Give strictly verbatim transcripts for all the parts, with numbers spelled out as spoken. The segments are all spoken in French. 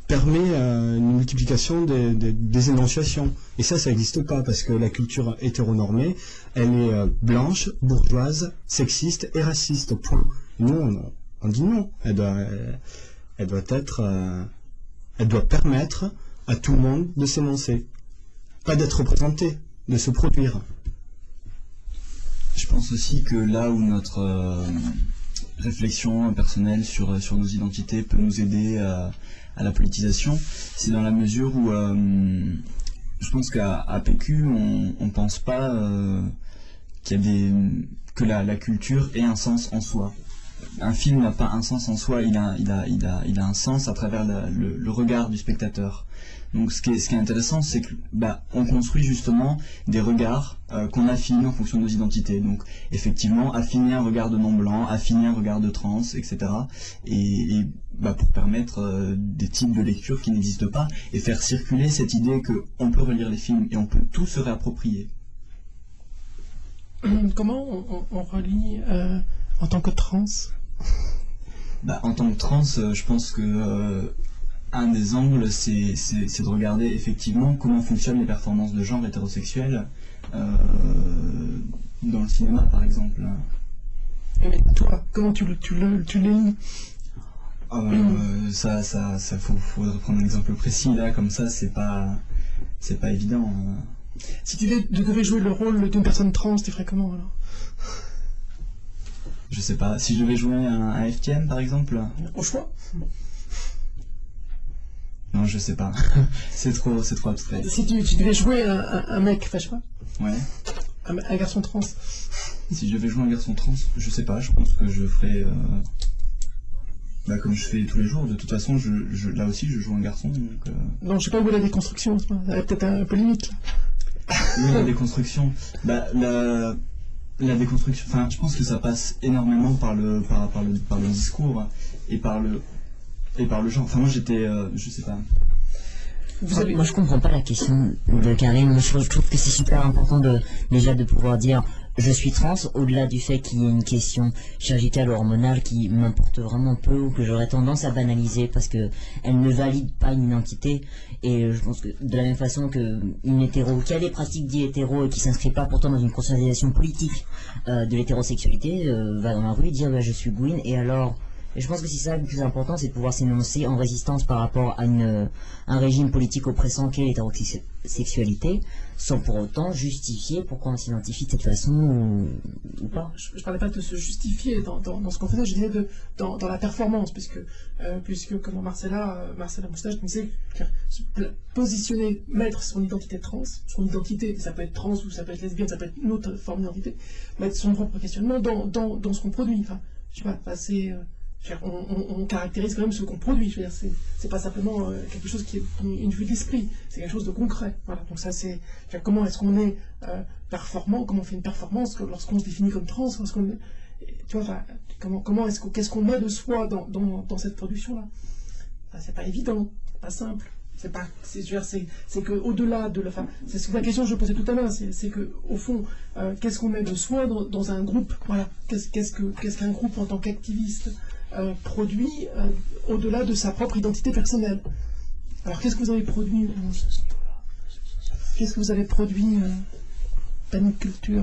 permet euh, une multiplication des, des, des énonciations. Et ça, ça n'existe pas, parce que la culture hétéronormée, elle est euh, blanche, bourgeoise, sexiste et raciste. Point. Nous, on, on dit non. Elle doit, elle, elle doit être... Euh, elle doit permettre à tout le monde de s'énoncer. Pas d'être représenté, de se produire. Je pense aussi que là où notre euh, réflexion personnelle sur, sur nos identités peut nous aider à, à la politisation, c'est dans la mesure où euh, je pense qu'à à P Q, on ne pense pas euh, qu'il y a des, que la, la culture ait un sens en soi. Un film n'a pas un sens en soi, il a, il a, il a, il a un sens à travers la, le, le regard du spectateur. Donc ce qui est, ce qui est intéressant, c'est que bah, on construit justement des regards euh, qu'on affine en fonction de nos identités. Donc effectivement, affiner un regard de non-blanc, affiner un regard de trans, et cetera. Et, et bah, pour permettre euh, des types de lectures qui n'existent pas et faire circuler cette idée qu'on peut relire les films et on peut tout se réapproprier. Comment on, on, on relie euh, en tant que trans? Bah, en tant que trans, euh, je pense que euh, un des angles, c'est de regarder effectivement comment fonctionnent les performances de genre hétérosexuelles euh, dans le cinéma, par exemple. Mais toi, comment tu le, tu le, tu les euh, mmh. Ça, ça, ça faut, faut prendre un exemple précis là, comme ça, c'est pas, c'est pas évident. Hein. Si tu devais jouer le rôle d'une personne trans, tu ferais comment alors? Je sais pas. Si je devais jouer un, un F T M, par exemple. Au choix. Non, je sais pas. c'est trop, c'est trop abstrait. Si tu, tu devais jouer un, un, un mec, enfin, je sais pas. Ouais. Un, un garçon trans. Si je devais jouer un garçon trans, je sais pas. Je pense que je ferais, euh... bah, comme je fais tous les jours. De toute façon, je, je, là aussi, je joue un garçon. Donc, euh... Non, je sais pas où est la déconstruction. Ça va peut-être un, un peu limite. Là. Oui, la déconstruction. Bah, la, la déconstruction. Enfin, je pense que ça passe énormément par le, par, par le, par le discours et par le. Et par le genre. Enfin, moi j'étais. Euh, je sais pas. Vous avez... Moi je comprends pas la question de Karine. Je, je trouve que c'est super important de, déjà de pouvoir dire je suis trans, au-delà du fait qu'il y ait une question chirurgicale ou hormonale qui m'importe vraiment peu ou que j'aurais tendance à banaliser parce que elle ne valide pas une identité. Et je pense que de la même façon qu'une hétéro qui a des pratiques dites hétéro et qui s'inscrit pas pourtant dans une conscientisation politique euh, de l'hétérosexualité euh, va dans la rue et dire bah, je suis Gwyn et alors. Et je pense que c'est ça le plus important, c'est de pouvoir s'énoncer en résistance par rapport à une, un régime politique oppressant qu'est l'hétérosexualité, sans pour autant justifier pourquoi on s'identifie de cette façon ou, ou pas. Je ne parlais pas de se justifier dans, dans, dans ce qu'on faisait, je disais de, dans, dans la performance, puisque, euh, puisque comme Marcella, euh, Marcella Moustache me disait, positionner, mettre son identité trans, son identité, ça peut être trans ou ça peut être lesbienne, ça peut être une autre forme d'identité, mettre son propre questionnement dans, dans, dans ce qu'on produit. Enfin, je sais pas, c'est... Euh, On, on, on caractérise quand même ce qu'on produit, je veux dire, c'est pas simplement euh, quelque chose qui est une vue de l'esprit, c'est quelque chose de concret. Voilà. Donc ça c'est, comment est-ce qu'on est euh, performant, comment on fait une performance lorsqu'on se définit comme trans, lorsqu'on, tu vois, enfin, comment, comment est-ce qu'on, qu'est-ce qu'on met de soi dans, dans, dans cette production-là? Enfin, c'est pas évident, c'est pas simple. C'est pas, c'est que au-delà de la, enfin, c'est la question que je posais tout à l'heure, c'est que au fond, euh, qu'est-ce qu'on met de soi dans, dans un groupe, voilà, qu'est-ce qu'est-ce que qu'est-ce qu'un groupe en tant qu'activiste euh, produit euh, au-delà de sa propre identité personnelle. Alors qu'est-ce que vous avez produit, qu'est-ce que vous avez produit, euh, Panic Culture?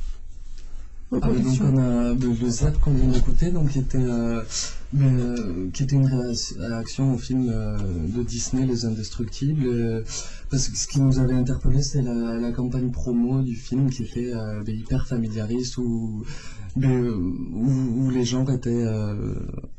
Ah, donc on a le, le Zap qu'on vient d'écouter, donc qui était, euh, euh, qui était une réaction au film euh, de Disney, Les Indestructibles. Euh, parce que ce qui nous avait interpellé, c'est la, la campagne promo du film qui était euh, hyper familialiste, où, où, où les gens étaient... Euh,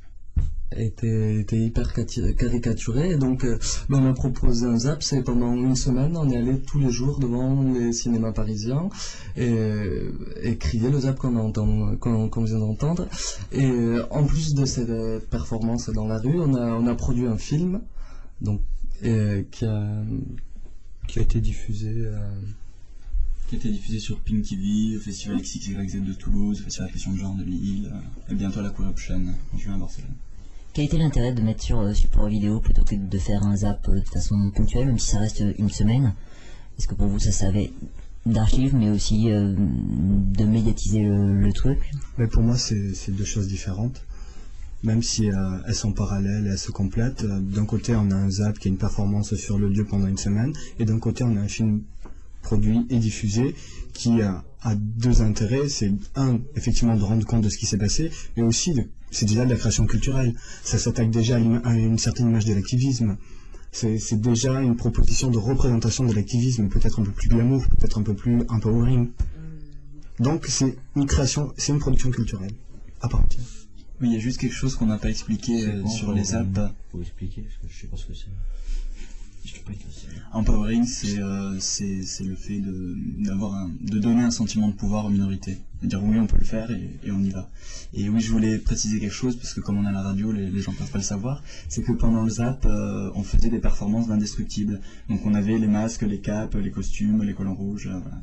était, était hyper caricaturé, et donc euh, ben on a proposé un Zap, c'est pendant une semaine on est allé tous les jours devant les cinémas parisiens et, et crier le Zap qu'on entend, qu'on qu'on vient d'entendre, et euh, en plus de cette performance dans la rue, on a, on a produit un film donc, et, qui, a, qui a été diffusé euh... qui a été diffusé sur Pink T V, au Festival X X Y Z de Toulouse, au Festival Question de genre de Lille, et bientôt à la Corruption en juin à Barcelone. Quel était l'intérêt de mettre sur euh, support vidéo plutôt que de faire un zap euh, de façon ponctuelle, même si ça reste une semaine? Est-ce que pour vous ça servait d'archives, mais aussi euh, de médiatiser le, le truc? Mais pour moi, c'est deux choses différentes. même si euh, elles sont parallèles et elles se complètent. Euh, D'un côté, on a un zap qui a une performance sur le lieu pendant une semaine, et d'un côté, on a un film produit et diffusé qui a, a deux intérêts. C'est un, effectivement, de rendre compte de ce qui s'est passé, mais aussi, de, c'est déjà de la création culturelle. Ça s'attaque déjà à une, à une certaine image de l'activisme. C'est c'est déjà une proposition de représentation de l'activisme, peut-être un peu plus glamour, peut-être un peu plus empowering. Donc c'est une création, c'est une production culturelle à part entière. Oui, il y a juste quelque chose qu'on n'a pas expliqué euh, bon, sur les zaps. Faut expliquer, parce que je sais pas ce que c'est. Je sais pas ce que c'est. Empowering, c'est euh, c'est c'est le fait de d'avoir un, de donner un sentiment de pouvoir aux minorités, de dire oui on peut le faire et, et on y va. Et oui, je voulais préciser quelque chose parce que comme on a la radio, les, les gens peuvent pas le savoir, c'est que pendant le zap, euh, on faisait des performances d'indestructibles. Donc on avait les masques, les capes, les costumes, les collants rouges, euh, voilà.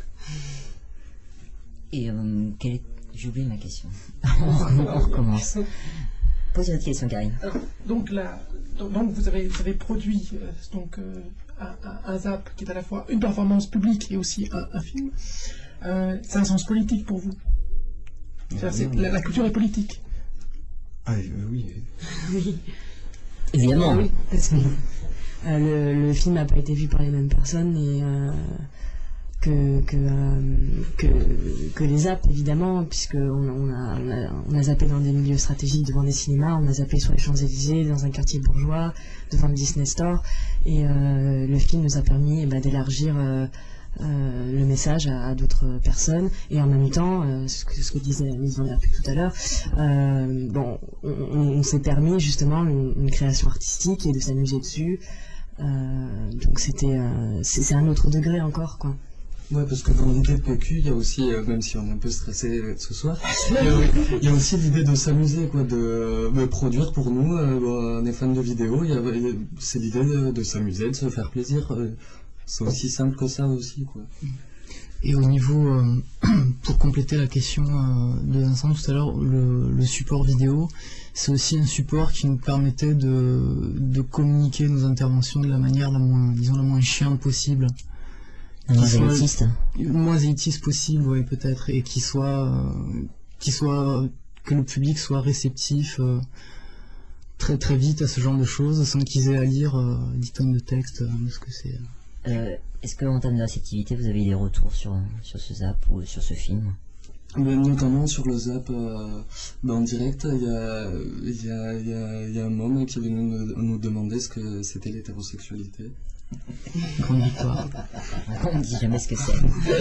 Et euh, quelle est... j'ai oublié ma question. On recommence. Posez votre question, Karine. Alors, donc, là, donc, donc vous, avez, vous avez produit euh, donc, euh, un, un, un zap qui est à la fois une performance publique et aussi un, un film. Euh, c'est un sens politique pour vous. C'est-à-dire, c'est- la, la culture est politique. Ah euh, oui. Oui. Évidemment. Oui, parce que euh, le, le film n'a pas été vu par les mêmes personnes et euh, que, que, euh, que, que les zaps, évidemment, puisqu'on on a, on a, on a zappé dans des milieux stratégiques devant des cinémas, on a zappé sur les Champs-Élysées, dans un quartier bourgeois, devant le Disney Store, et euh, le film nous a permis eh ben, d'élargir euh, euh, le message à, à d'autres personnes, et en même temps, euh, ce, que, ce que disait Miss Van Der Put tout à l'heure, euh, bon, on, on s'est permis justement une, une création artistique et de s'amuser dessus, euh, donc c'était euh, c'est c'est un autre degré encore, quoi. Ouais, parce que dans l'idée de P Q, il y a aussi, euh, même si on est un peu stressé euh, ce soir, il y a, il y a aussi l'idée de s'amuser, quoi, de, de produire pour nous. Euh, bon, on est fan de vidéo, il y a, il y a- c'est l'idée de, de s'amuser, de se faire plaisir. euh, c'est aussi simple que ça aussi, quoi. Et au niveau, euh, pour compléter la question euh, de Vincent tout à l'heure, le, le support vidéo, c'est aussi un support qui nous permettait de, de communiquer nos interventions de la manière la moins, disons, la moins chiante possible. Un Qui soit- élitiste. Le moins élitiste possible, oui, peut-être, et qui soit, euh, qui soit, que le public soit réceptif euh, très très vite à ce genre de choses, sans qu'ils aient à lire euh, dix tonnes de texte euh, de ce que c'est. Euh, Est-ce que en termes de réceptivité, vous avez des retours sur, sur ce zap ou sur ce film? Mais notamment sur le zap euh, ben, en direct, il y a, il y, a, il y, a, il y a un homme qui est venu nous, nous demander ce que c'était l'hétérosexualité. Grande victoire. On ne dit jamais ce que c'est.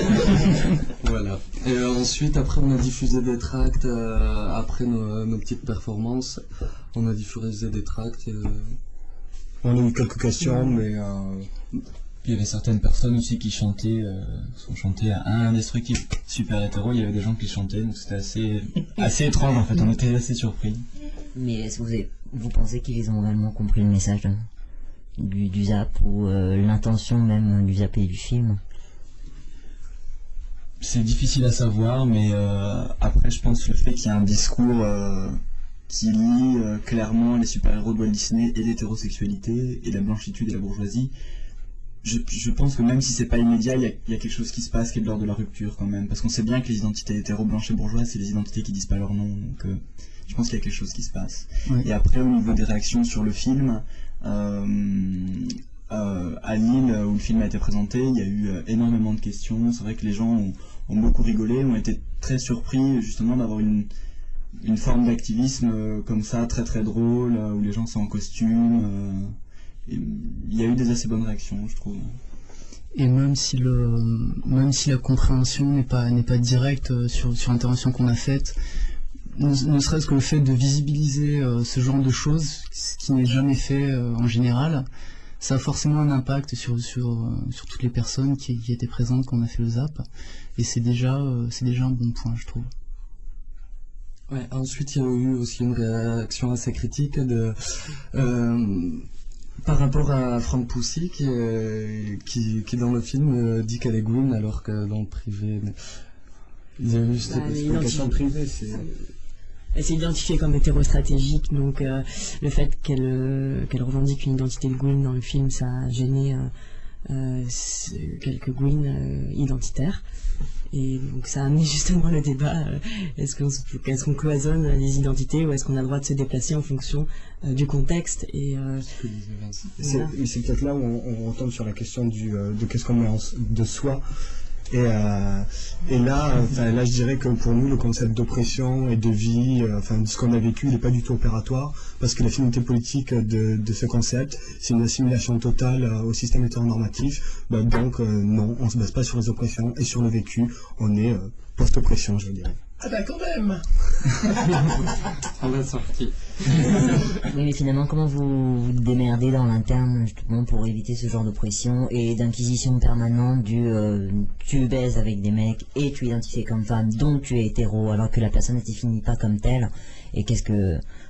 Voilà. Et euh, ensuite, après, on a diffusé des tracts. euh, après nos, nos petites performances, on a diffusé des tracts. euh, On a eu quelques questions, mais euh, Il y avait certaines personnes aussi qui chantaient, euh, sont chantées à un indestructible. Super hétéro, il y avait des gens qui chantaient, donc c'était assez, assez étrange en fait, on était assez surpris. Mais est-ce que vous, avez, vous pensez qu'ils ont réellement compris le message de- du, du zap ou euh, l'intention même du zap et du film? C'est difficile à savoir, mais euh, après je pense le fait qu'il y a un discours euh, qui lie euh, clairement les super-héros de Walt Disney et l'hétérosexualité et la blanchitude et la bourgeoisie. Je, je pense que même si c'est pas immédiat, il y, a, il y a quelque chose qui se passe qui est de l'ordre de la rupture quand même, parce qu'on sait bien que les identités hétéro, blanches et bourgeoises, c'est les identités qui disent pas leur nom, donc euh, je pense qu'il y a quelque chose qui se passe. Oui. Et après au niveau des réactions sur le film, euh, euh, à Lille où le film a été présenté, il y a eu euh, énormément de questions. C'est vrai que les gens ont, ont beaucoup rigolé, ont été très surpris justement d'avoir une, une forme d'activisme euh, comme ça, très très drôle, euh, où les gens sont en costume. Euh, et il y a eu des assez bonnes réactions, je trouve. Et même si le, même si la compréhension n'est pas, n'est pas directe euh, sur, sur l'intervention qu'on a faite, ne, ne serait-ce que le fait de visibiliser euh, ce genre de choses, ce qui n'est jamais fait euh, en général, ça a forcément un impact sur, sur, euh, sur toutes les personnes qui, qui étaient présentes quand on a fait le zap. Et c'est déjà, euh, c'est déjà un bon point, je trouve. Ouais, ensuite, il y a eu aussi une réaction assez critique de, euh, par rapport à Franck Poussy, qui, euh, qui, qui dans le film euh, dit qu'elle est goon, alors que dans le privé, il y a eu cette Bah, mais explication identifié- privée. C'est... Elle s'est identifiée comme hétérostratégique, donc euh, le fait qu'elle euh, qu'elle revendique une identité de goon dans le film, ça a gêné euh, euh, quelques gouines euh, identitaires. Et donc ça a amené justement le débat, euh, est-ce qu'on est qu'on cloisonne les identités ou est-ce qu'on a le droit de se déplacer en fonction euh, du contexte et euh, c'est voilà. c'est peut-être là où on, on retombe sur la question du, euh, de qu'est-ce qu'on met en, de soi. Et, euh, et là, enfin, là, je dirais que pour nous, le concept d'oppression et de vie, euh, enfin, de ce qu'on a vécu, il n'est pas du tout opératoire, parce que la finalité politique de, de ce concept, c'est une assimilation totale euh, au système hétéronormatif. Bah, donc, euh, non, on ne se base pas sur les oppressions et sur le vécu, on est euh, post-oppression, je dirais. Ah bah quand même. On l'a sorti. Oui, mais finalement, comment vous vous démerdez dans l'interne justement pour éviter ce genre d'oppression et d'inquisition permanente du euh, tu baises avec des mecs et tu es identifié comme femme, donc tu es hétéro, alors que la personne ne définit pas comme telle. Et qu'est-ce que